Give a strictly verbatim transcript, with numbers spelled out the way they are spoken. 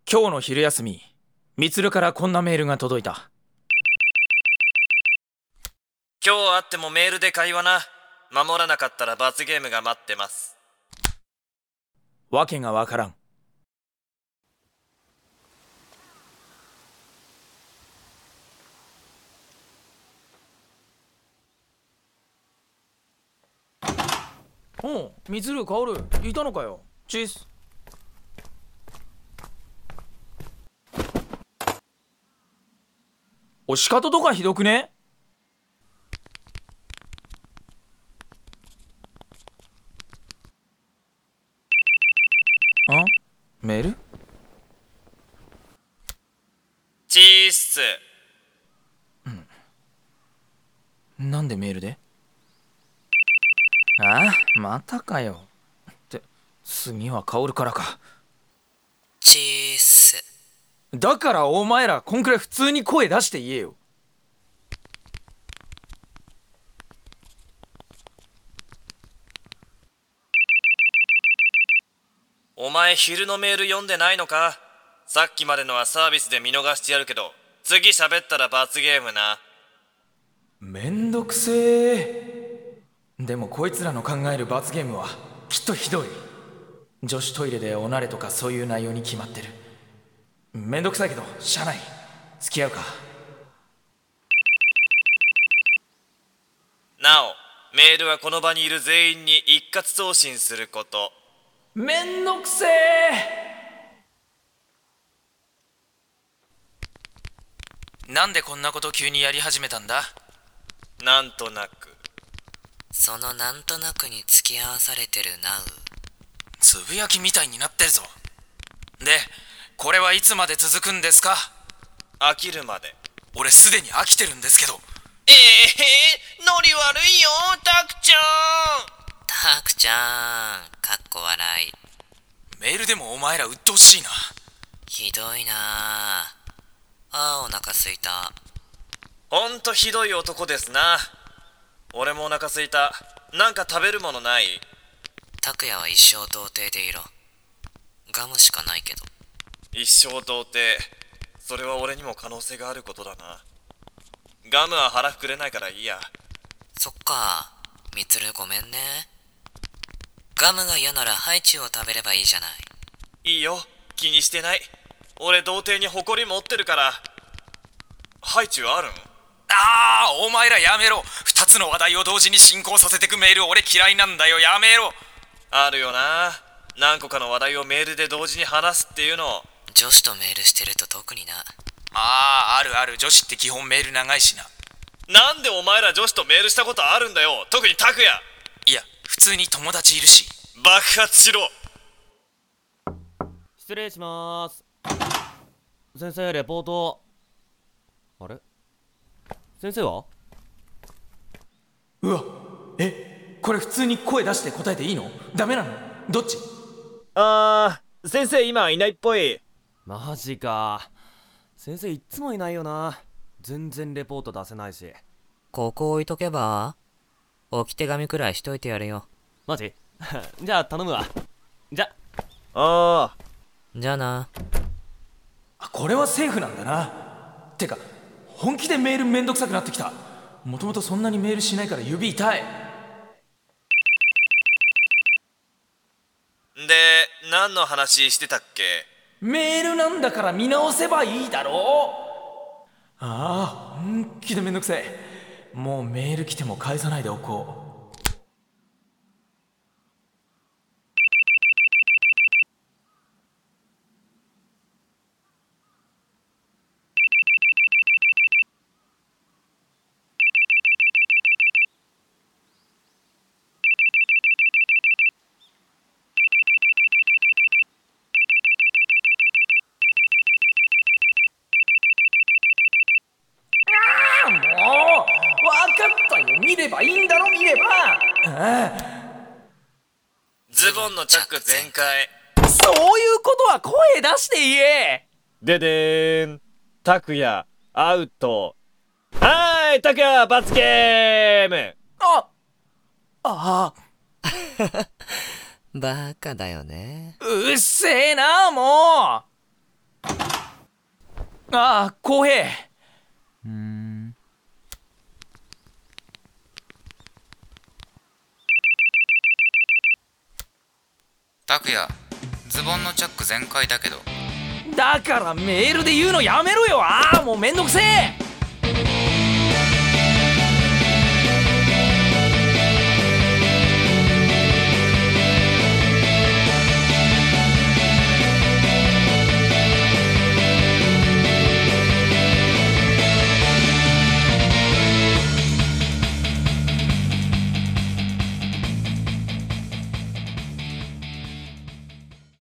今日の昼休み、みつるからこんなメールが届いた。 今日会ってもメールで会話な。守らなかったら罰ゲームが待ってます。 わけがわからん。おう、みつる、かおる、いたのかよ。チース。おしかととかひどくね？あ？メール？ チーっす。 うん。なんでメールで？ああ、またかよ。って次はカオルからか。 チーっす。 だからお前らこんくらい普通に声出して言えよ。 お前昼のメール読んでないのか？さっきまでのはサービスで見逃してやるけど、次喋ったら罰ゲームな。 めんどくせえ。でもこいつらの考える罰ゲームはきっとひどい。女子トイレでおなれとかそういう内容に決まってる。めんどくさいけどしゃあない。付き合うか。 なお、メールはこの場にいる全員に一括送信すること。 めんどくせえ。なんでこんなこと急にやり始めたんだ？ なんとなく。 そのなんとなくに付き合わされてるなう。 つぶやきみたいになってるぞ。で、これはいつまで続くんですか？ 飽きるまで。 俺すでに飽きてるんですけど。 ええー、ノリ悪いよ、タクちゃん。 タクちゃん、かっこ笑い。 メールでもお前ら鬱陶しいな。 ひどいなあ。あー、お腹すいた。 ほんとひどい男ですな。俺もお腹すいた。なんか食べるものない？ タクヤは一生童貞でいろ。ガムしかないけど。 一生童貞。それは俺にも可能性があることだな。ガムは腹膨れないからいいや。 そっか。みつるごめんね。ガムが嫌ならハイチュウを食べればいいじゃない。 いいよ、気にしてない。俺童貞に誇り持ってるから。ハイチュウあるん？ ああ、お前らやめろ。二つの話題を同時に進行させてくメール俺嫌いなんだよ。やめろ。 あるよな。何個かの話題をメールで同時に話すっていうの。 女子とメールしてると特にな。 ああ、あるある。女子って基本メール長いしな。 なんでお前ら女子とメールしたことあるんだよ。特にタクヤ。 いや、普通に友達いるし。 爆発しろ。 失礼しまーす。先生、レポート。あれ？先生は？ うわ、え、これ普通に声出して答えていいの？ダメなの？どっち？ あー、先生今いないっぽい。 マジか。先生いっつもいないよな。全然レポート出せないし。 ここ置いとけば？置き手紙くらいしといてやるよ。 マジ？じゃあ頼むわ。じゃ。 あじゃあな。 あ、これはセーフなんだな。てか本気でメールめんどくさくなってきた。もともとそんなにメールしないから指痛い。 で、何の話してたっけ？ メールなんだから見直せばいいだろう。ああ、本気でめんどくせえ。もうメール来ても返さないでおこう。もう分かったよ。見ればいいんだろ。見れば。ああ、 ズボンのチャック全開。 そういうことは声出して言え。 ででーん。タクヤアウト。はーい、タクヤ罰ゲーム。 あああ、 バカだよね。 うっせえなもう。 ああ、浩平。 うーん。 拓也、ズボンのチャック全開だけど。 だからメールで言うのやめろよ。ああ、もうめんどくせえ。